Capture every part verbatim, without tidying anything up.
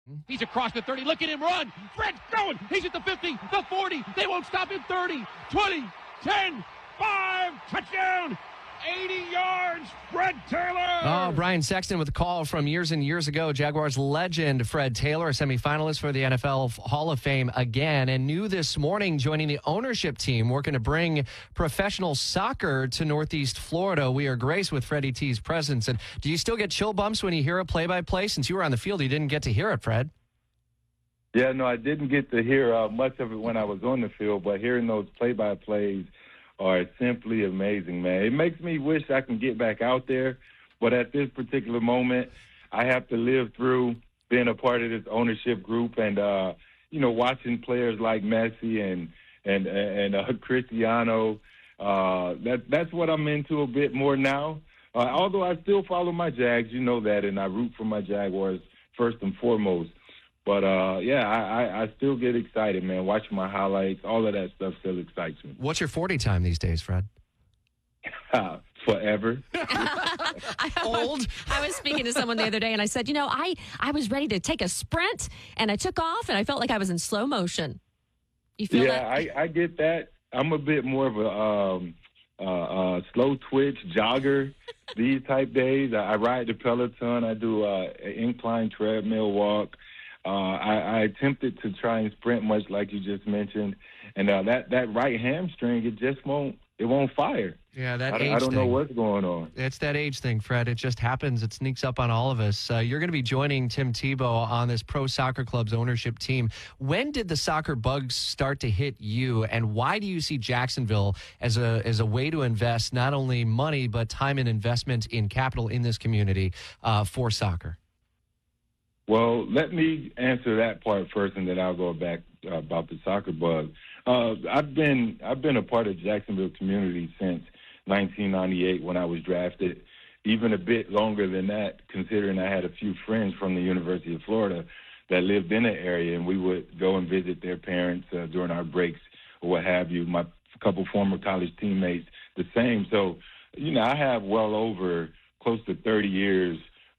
He's across the thirty. Look at him run. Fred's going. He's at the fifty, the forty. They won't stop him. thirty, twenty, ten, five. Touchdown. eighty yards. Fred Taylor. Oh, Brian Sexton with a call from years and years ago. Jaguars legend Fred Taylor, a semifinalist for the N F L Hall of Fame again, and new this morning joining the ownership team working to bring professional soccer to Northeast Florida. We are graced with Freddie T's presence. And do you still get chill bumps when you hear a play-by-play? Since you were on the field, you didn't get to hear it, Fred. Yeah, no, I didn't get to hear uh, much of it when I was on the field, but hearing those play-by-plays are simply amazing, man. It makes me wish I can get back out there, but at this particular moment, I have to live through being a part of this ownership group and, uh, you know, watching players like Messi and and and uh, Cristiano. Uh, that that's what I'm into a bit more now. Uh, although I still follow my Jags, you know that, and I root for my Jaguars first and foremost. But, uh, yeah, I, I, I still get excited, man, watching my highlights. All of that stuff still excites me. What's your forty time these days, Fred? Uh, forever. Old? I was speaking to someone the other day, and I said, you know, I, I was ready to take a sprint, and I took off, and I felt like I was in slow motion. You feel yeah, that? I, I get that. I'm a bit more of a um, uh, uh, slow twitch jogger these type days. I, I ride the Peloton. I do uh, an incline treadmill walk. Uh, I, I attempted to try and sprint, much like you just mentioned, and uh, that that right hamstring, it just won't it won't fire. Yeah, that I, age I don't thing. know what's going on. It's that age thing, Fred. It just happens. It sneaks up on all of us. Uh, you're going to be joining Tim Tebow on this Pro Soccer Club's ownership team. When did the soccer bugs start to hit you, and why do you see Jacksonville as a as a way to invest not only money but time and investment in capital in this community uh, for soccer? Well, let me answer that part first, and then I'll go back uh, about the soccer bug. Uh, I've been I've been a part of Jacksonville community since nineteen ninety-eight when I was drafted, even a bit longer than that, considering I had a few friends from the University of Florida that lived in the area, and we would go and visit their parents uh, during our breaks or what have you. My couple former college teammates, the same. So, you know, I have well over close to thirty years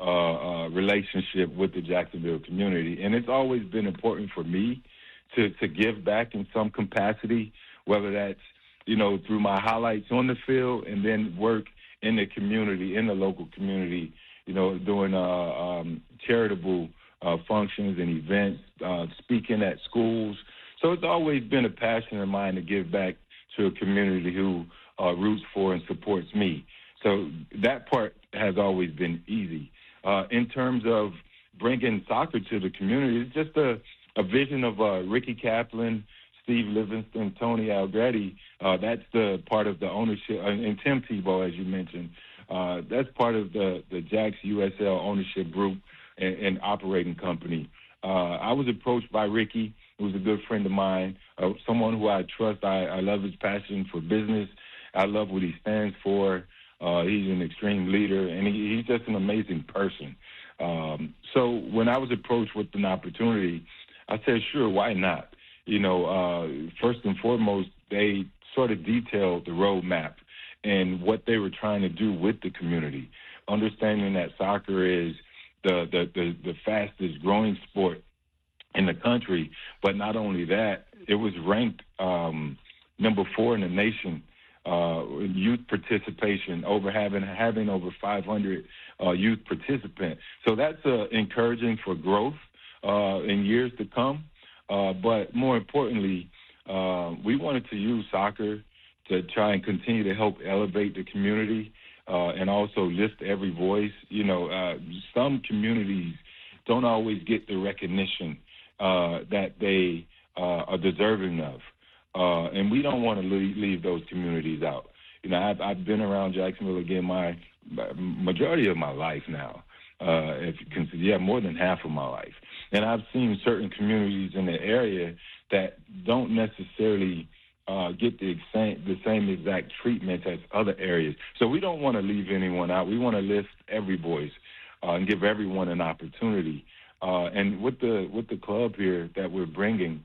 Uh, uh, relationship with the Jacksonville community. And it's always been important for me to, to give back in some capacity, whether that's, you know, through my highlights on the field and then work in the community, in the local community, you know, doing uh, um, charitable uh, functions and events, uh, speaking at schools. So it's always been a passion of mine to give back to a community who uh, roots for and supports me. So that part has always been easy. Uh, in terms of bringing soccer to the community, it's just a, a vision of uh, Ricky Kaplan, Steve Livingston, Tony Algretti. Uh, that's the part of the ownership, uh, and Tim Tebow, as you mentioned. Uh, that's part of the, the Jax U S L ownership group and, and operating company. Uh, I was approached by Ricky, who was a good friend of mine, uh, someone who I trust. I, I love his passion for business. I love what he stands for. Uh, he's an extreme leader, and he, he's just an amazing person. Um, so when I was approached with an opportunity, I said, sure, why not? You know, uh, first and foremost, they sort of detailed the roadmap and what they were trying to do with the community, understanding that soccer is the, the, the, the fastest growing sport in the country. But not only that, it was ranked um, number four in the nation. Uh, youth participation, over having having over five hundred uh, youth participants. So that's uh, encouraging for growth uh, in years to come. Uh, but more importantly, uh, we wanted to use soccer to try and continue to help elevate the community uh, and also lift every voice. You know, uh, some communities don't always get the recognition uh, that they uh, are deserving of. Uh, and we don't want to leave, leave those communities out. You know, I've, I've been around Jacksonville again my, my majority of my life now. Uh, if you consider, yeah, more than half of my life, and I've seen certain communities in the area that don't necessarily uh, get the same the same exact treatment as other areas. So we don't want to leave anyone out. We want to lift every voice uh, and give everyone an opportunity. Uh, and with the with the club here that we're bringing,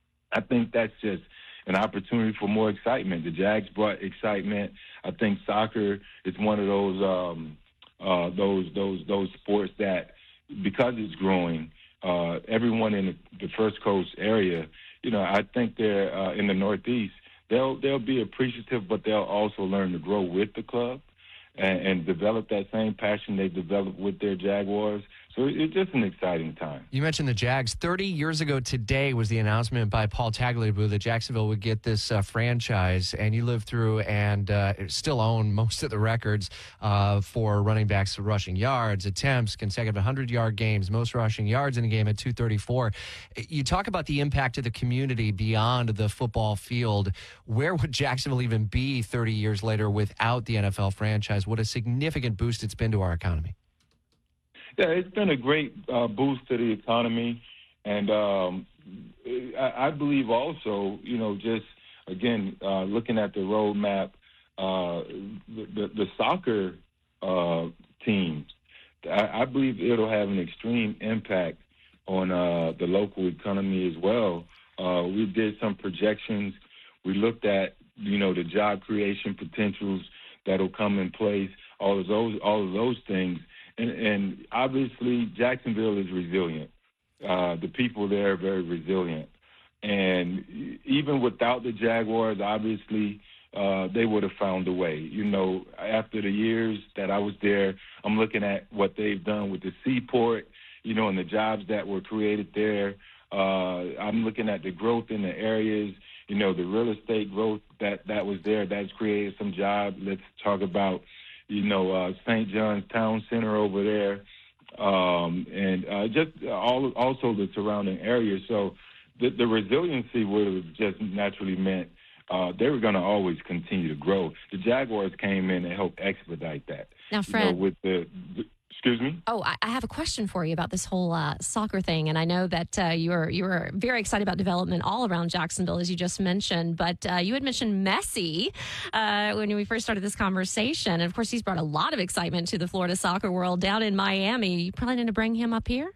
I think that's just an opportunity for more excitement. The Jags brought excitement. I think soccer is one of those um, uh, those those those sports that, because it's growing, uh, everyone in the, the First Coast area, you know, I think they're uh, in the Northeast. They'll they'll be appreciative, but they'll also learn to grow with the club and, and develop that same passion they developed with their Jaguars. So it's just an exciting time. You mentioned the Jags. thirty years ago today was the announcement by Paul Tagliabue that Jacksonville would get this uh, franchise, and you lived through and uh, still own most of the records uh, for running backs rushing yards, attempts, consecutive hundred-yard games, most rushing yards in a game at two thirty-four. You talk about the impact to the community beyond the football field. Where would Jacksonville even be thirty years later without the N F L franchise? What a significant boost it's been to our economy. Yeah, it's been a great uh, boost to the economy, and um, I, I believe also, you know, just again uh, looking at the roadmap, uh, the, the, the soccer uh, team, I, I believe it'll have an extreme impact on uh, the local economy as well. Uh, we did some projections. We looked at, you know, the job creation potentials that'll come in place. All of those, all of those things. And, and obviously, Jacksonville is resilient. Uh, the people there are very resilient. And even without the Jaguars, obviously, uh, they would have found a way. You know, after the years that I was there, I'm looking at what they've done with the seaport, you know, and the jobs that were created there. Uh, I'm looking at the growth in the areas, you know, the real estate growth that, that was there. That's created some jobs. Let's talk about, you know, uh, Saint John's Town Center over there, um, and uh, just all, also the surrounding areas. So the, the resiliency would have just naturally meant uh, they were going to always continue to grow. The Jaguars came in and helped expedite that. Now, Fred. You know, with the, the Excuse me? Oh, I, I have a question for you about this whole uh, soccer thing. And I know that uh, you were you were very excited about development all around Jacksonville, as you just mentioned. But uh, you had mentioned Messi uh, when we first started this conversation. And, of course, he's brought a lot of excitement to the Florida soccer world down in Miami. You planning to bring him up here?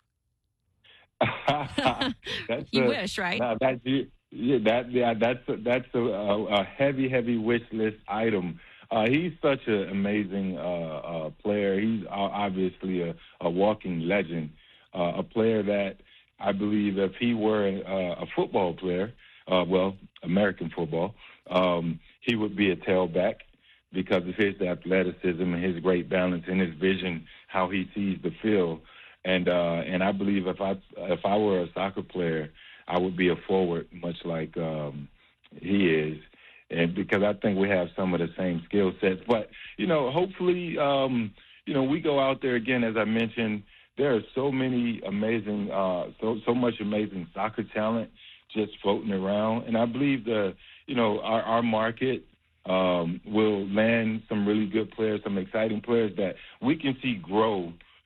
that's you a, wish, right? Uh, that's, yeah, that, yeah, that's, a, that's a, a heavy, heavy wish list item. Uh, he's such an amazing uh, uh, player. He's obviously a, a walking legend, uh, a player that I believe if he were a, a football player, uh, well, American football, um, he would be a tailback because of his athleticism and his great balance and his vision, how he sees the field. And uh, and I believe if I if I were a soccer player, I would be a forward, much like um, he is. And because I think we have some of the same skill sets. But, you know, hopefully, um, you know, we go out there again, as I mentioned, there are so many amazing, uh, so so much amazing soccer talent just floating around. And I believe the, you know, our, our market um, will land some really good players, some exciting players that we can see grow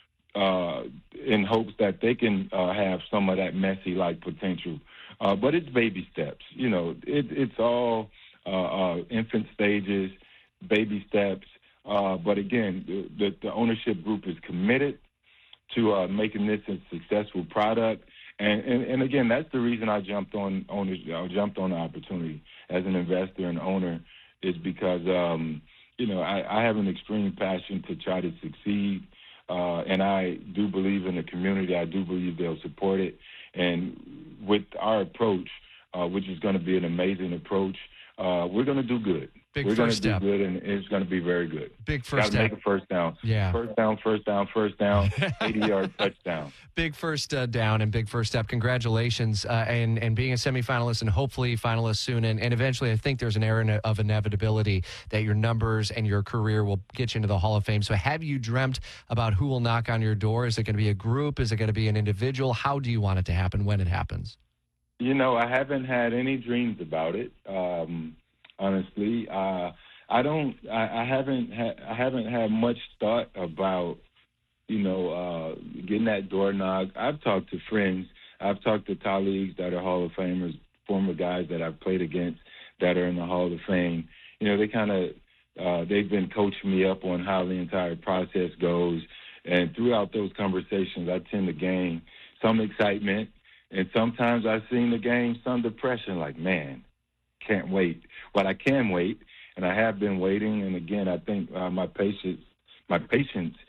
uh, in hopes that they can uh, have some of that Messi-like potential. Uh, but it's baby steps. You know, it, it's all Uh, uh, infant stages, baby steps. Uh, but again, the, the ownership group is committed to uh, making this a successful product. And, and, and again, that's the reason I jumped on owners, I jumped on the opportunity as an investor and owner, is because um, you know I, I have an extreme passion to try to succeed, uh, and I do believe in the community. I do believe they'll support it. And with our approach, uh, which is going to be an amazing approach. Uh, we're going to do good. Big we're going to first do step. good, and it's going to be very good. Big first Gotta step. make a first down. Yeah. First down, first down, first down, eighty-yard touchdown. Big first uh, down and big first step. Congratulations, uh, and, and being a semifinalist and hopefully finalist soon. And, and eventually, I think there's an air of inevitability that your numbers and your career will get you into the Hall of Fame. So have you dreamt about who will knock on your door? Is it going to be a group? Is it going to be an individual? How do you want it to happen when it happens? You know, I haven't had any dreams about it. Um, honestly, uh, I don't. I, I haven't. Ha- I haven't had much thought about, you know, uh, getting that door knocked. I've talked to friends. I've talked to colleagues that are Hall of Famers, former guys that I've played against that are in the Hall of Fame. You know, they kind of uh, they've been coaching me up on how the entire process goes. And throughout those conversations, I tend to gain some excitement. And sometimes I've seen the game, some depression, like, man, can't wait. But I can wait, and I have been waiting. And, again, I think uh, my patience my patience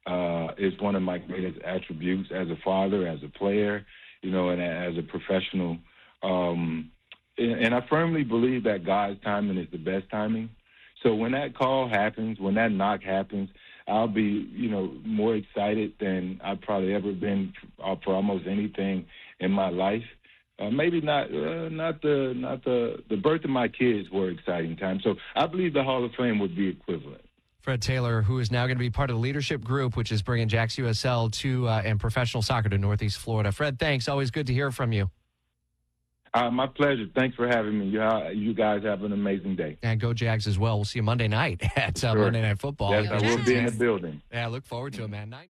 uh, is one of my greatest attributes as a father, as a player, you know, and as a professional. Um, and, and I firmly believe that God's timing is the best timing. So when that call happens, when that knock happens, I'll be, you know, more excited than I've probably ever been for, for almost anything in my life. Uh, maybe not, uh, not the, not the, the birth of my kids were exciting times. So I believe the Hall of Fame would be equivalent. Fred Taylor, who is now going to be part of the leadership group, which is bringing Jax U S L to uh, and professional soccer to Northeast Florida. Fred, thanks. Always good to hear from you. Uh, my pleasure. Thanks for having me. You, you guys have an amazing day. And go Jags as well. We'll see you Monday night at uh, Sure. Monday Night Football. Yes, I will be in the building. Yeah, look forward to it, man. Night.